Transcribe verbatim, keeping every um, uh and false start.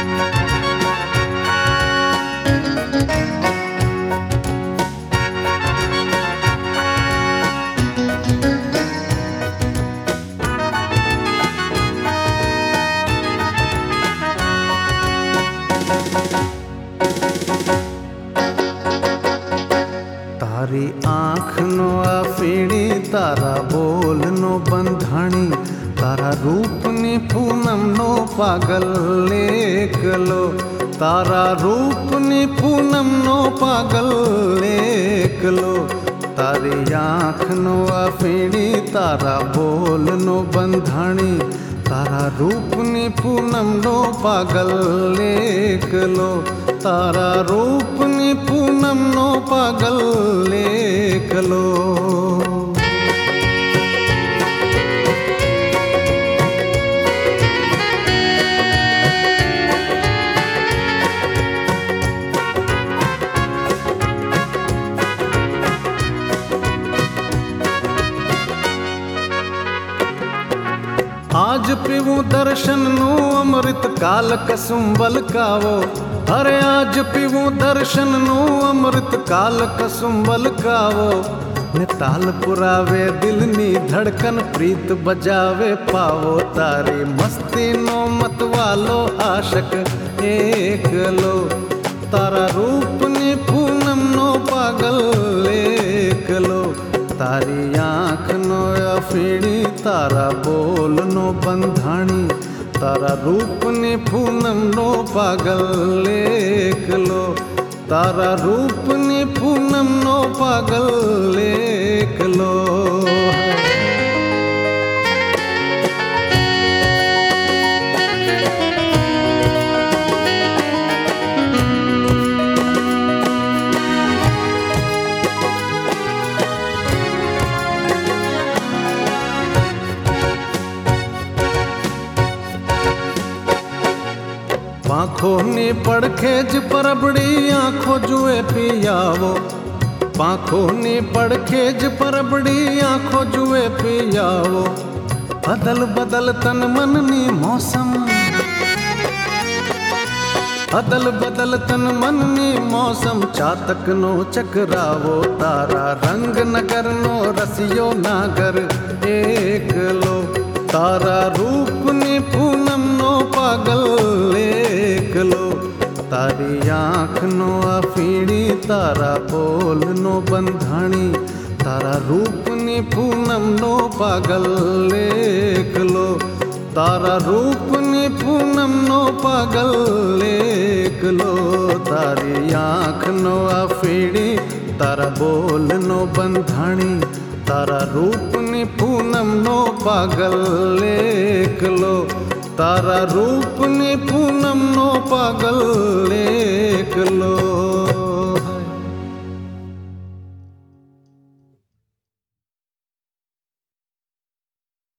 તારી આંખનો આ ફેણી તારા બોલનો બંધાણી તારા રૂપની પૂનમનો પાગલ એકલો તારા રૂપની પૂનમનો પાગલ એકલો તારી આંખનો આ ફેણી તારા બોલનો બંધાણી તારા રૂપની પૂનમનો પાગલ એકલો તારા રૂપની પૂનમનો પાગલ એકલો आज पीवूं दर्शनનું અમૃત કાલ કસુંબલ કાવો અરે આજ પીવું દર્શનનું અમૃત કાલ કસુંબલ કાવો ને તાલ પુરાવે દિલની ધડકન પ્રીત બજાવે પાવો તારી મસ્તીનો મતવાલો આશક એકલો તારા રૂપની પૂનમનો પાગલ એકલો તારી આંખનો અફીણી તારા બોલનો બંધાણી તારા રૂપની પૂનમનો પાગલ એકલો તારા રૂપની પૂનમનો પાગલ એકલો પાંખોની પડખે જ પરબડી આંખો જુએ પિયાવો પાંખોની પડખે જ પરબડી આંખો જુએ પિયાવો બદલ બદલ તન મનની મોસમ અદલ બદલ તન મનની મોસમ ચાતકનો ચકરાવો તારા રંગ નગરનો રસિયો નાગર એકલો તારા રૂપની પૂનમનો પાગલ એકલો તારી આંખનો અફીણી તારા બોલનો બંધાણી તારા રૂપની પૂનમનો પાગલ એકલો તારા રૂપની પૂનમનો પાગલ એકલો તારી આંખનો અફીણી તારા બોલનો બંધાણી તારા રૂપની પૂનમનો પાગલ એકલો તારા રૂપની પૂનમનો પાગલ એકલો